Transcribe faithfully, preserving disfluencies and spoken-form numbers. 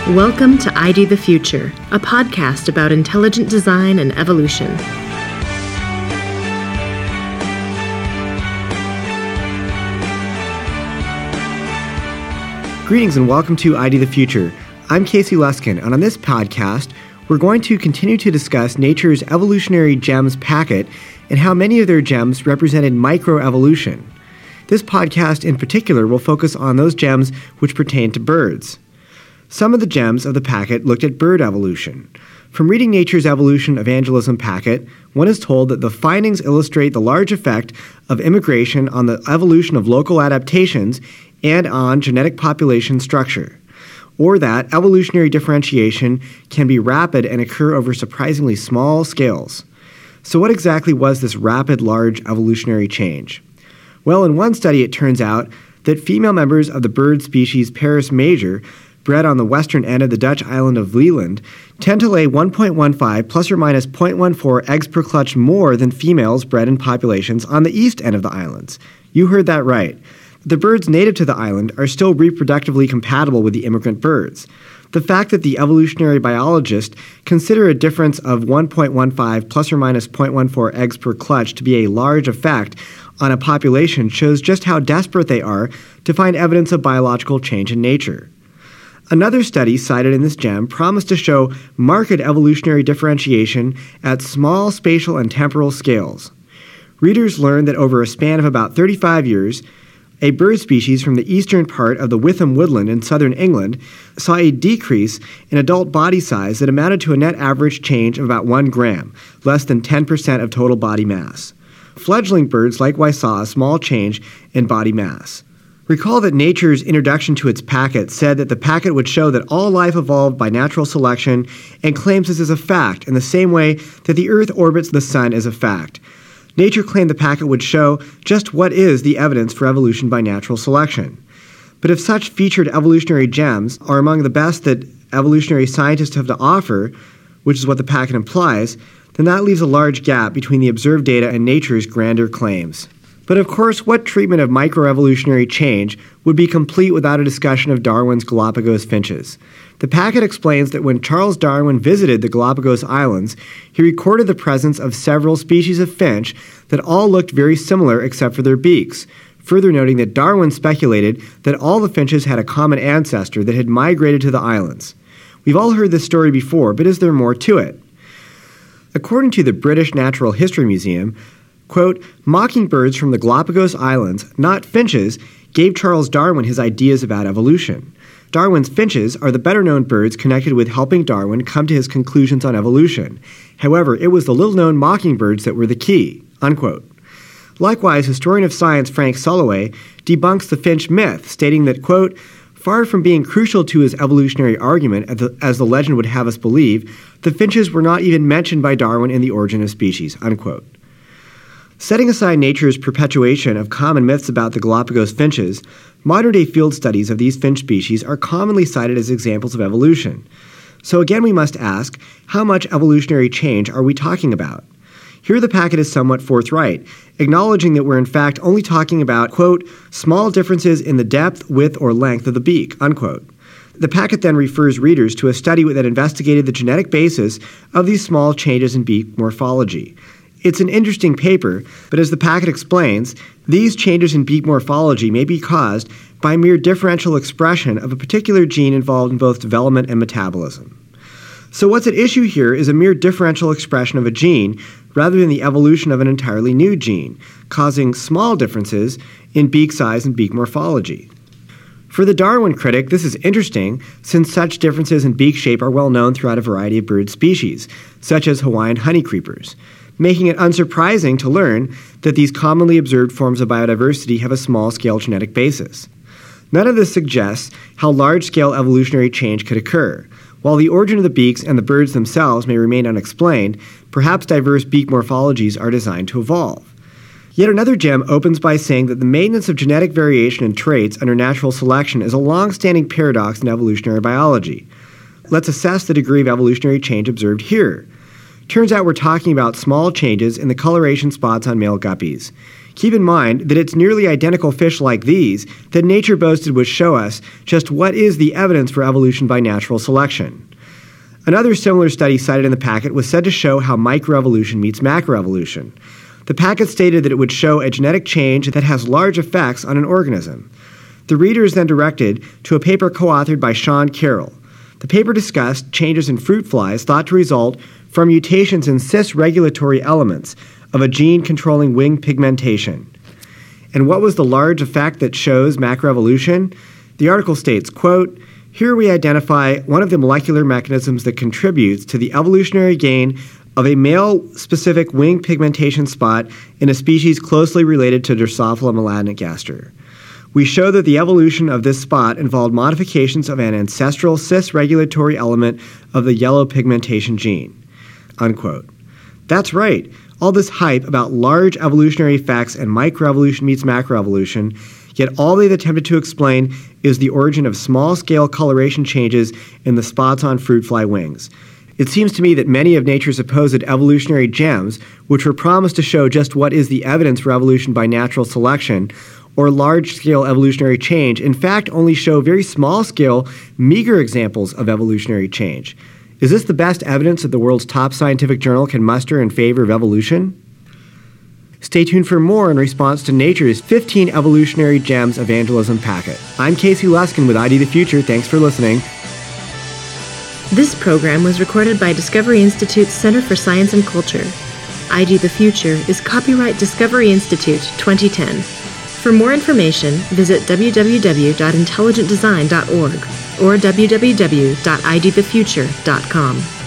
Welcome to I D the Future, a podcast about intelligent design and evolution. Greetings and welcome to I D the Future. I'm Casey Luskin, and on this podcast, we're going to continue to discuss nature's evolutionary gems packet and how many of their gems represented microevolution. This podcast in particular will focus on those gems which pertain to birds. Some of the gems of the packet looked at bird evolution. From reading Nature's Evolution Evangelism packet, one is told that the findings illustrate the large effect of immigration on the evolution of local adaptations and on genetic population structure, or that evolutionary differentiation can be rapid and occur over surprisingly small scales. So what exactly was this rapid, large evolutionary change? Well, in one study, it turns out that female members of the bird species Parus major, bred on the western end of the Dutch island of Vlieland, tend to lay one point one five plus or minus zero point one four eggs per clutch more than females bred in populations on the east end of the islands. You heard that right. The birds native to the island are still reproductively compatible with the immigrant birds. The fact that the evolutionary biologists consider a difference of one point one five plus or minus zero point one four eggs per clutch to be a large effect on a population shows just how desperate they are to find evidence of biological change in nature. Another study cited in this gem promised to show marked evolutionary differentiation at small spatial and temporal scales. Readers learned that over a span of about thirty-five years, a bird species from the eastern part of the Witham woodland in southern England saw a decrease in adult body size that amounted to a net average change of about one gram, less than ten percent of total body mass. Fledgling birds likewise saw a small change in body mass. Recall that Nature's introduction to its packet said that the packet would show that all life evolved by natural selection and claims this as a fact in the same way that the Earth orbits the Sun as a fact. Nature claimed the packet would show just what is the evidence for evolution by natural selection. But if such featured evolutionary gems are among the best that evolutionary scientists have to offer, which is what the packet implies, then that leaves a large gap between the observed data and Nature's grander claims. But of course, what treatment of microevolutionary change would be complete without a discussion of Darwin's Galapagos finches? The packet explains that when Charles Darwin visited the Galapagos Islands, he recorded the presence of several species of finch that all looked very similar except for their beaks, further noting that Darwin speculated that all the finches had a common ancestor that had migrated to the islands. We've all heard this story before, but is there more to it? According to the British Natural History Museum, quote, mockingbirds from the Galapagos Islands, not finches, gave Charles Darwin his ideas about evolution. Darwin's finches are the better-known birds connected with helping Darwin come to his conclusions on evolution. However, it was the little-known mockingbirds that were the key, unquote. Likewise, historian of science Frank Sulloway debunks the finch myth, stating that, quote, far from being crucial to his evolutionary argument, as the, as the legend would have us believe, the finches were not even mentioned by Darwin in The Origin of Species, unquote. Setting aside Nature's perpetuation of common myths about the Galapagos finches, modern-day field studies of these finch species are commonly cited as examples of evolution. So again, we must ask, how much evolutionary change are we talking about? Here the packet is somewhat forthright, acknowledging that we're in fact only talking about, quote, small differences in the depth, width, or length of the beak, unquote. The packet then refers readers to a study that investigated the genetic basis of these small changes in beak morphology. It's an interesting paper, but as the packet explains, these changes in beak morphology may be caused by mere differential expression of a particular gene involved in both development and metabolism. So what's at issue here is a mere differential expression of a gene rather than the evolution of an entirely new gene, causing small differences in beak size and beak morphology. For the Darwin critic, this is interesting since such differences in beak shape are well known throughout a variety of bird species, such as Hawaiian honeycreepers, making it unsurprising to learn that these commonly observed forms of biodiversity have a small-scale genetic basis. None of this suggests how large-scale evolutionary change could occur. While the origin of the beaks and the birds themselves may remain unexplained, perhaps diverse beak morphologies are designed to evolve. Yet another gem opens by saying that the maintenance of genetic variation in traits under natural selection is a long-standing paradox in evolutionary biology. Let's assess the degree of evolutionary change observed here. Turns out we're talking about small changes in the coloration spots on male guppies. Keep in mind that it's nearly identical fish like these that nature boasted would show us just what is the evidence for evolution by natural selection. Another similar study cited in the packet was said to show how microevolution meets macroevolution. The packet stated that it would show a genetic change that has large effects on an organism. The reader is then directed to a paper co-authored by Sean Carroll. The paper discussed changes in fruit flies thought to result from mutations in cis-regulatory elements of a gene controlling wing pigmentation. And what was the large effect that shows macroevolution? The article states, quote, "Here we identify one of the molecular mechanisms that contributes to the evolutionary gain of a male-specific wing pigmentation spot in a species closely related to Drosophila melanogaster. We show that the evolution of this spot involved modifications of an ancestral cis-regulatory element of the yellow pigmentation gene." Unquote. That's right. All this hype about large evolutionary effects and microevolution meets macroevolution, yet all they've attempted to explain is the origin of small-scale coloration changes in the spots on fruit fly wings. It seems to me that many of nature's supposed evolutionary gems, which were promised to show just what is the evidence for evolution by natural selection, or large-scale evolutionary change, in fact only show very small-scale, meager examples of evolutionary change. Is this the best evidence that the world's top scientific journal can muster in favor of evolution? Stay tuned for more in response to Nature's fifteen Evolutionary Gems Evangelism Packet. I'm Casey Luskin with I D the Future. Thanks for listening. This program was recorded by Discovery Institute's Center for Science and Culture. I D the Future is copyright Discovery Institute twenty ten. For more information, visit w w w dot intelligent design dot org or w w w dot i d the future dot com.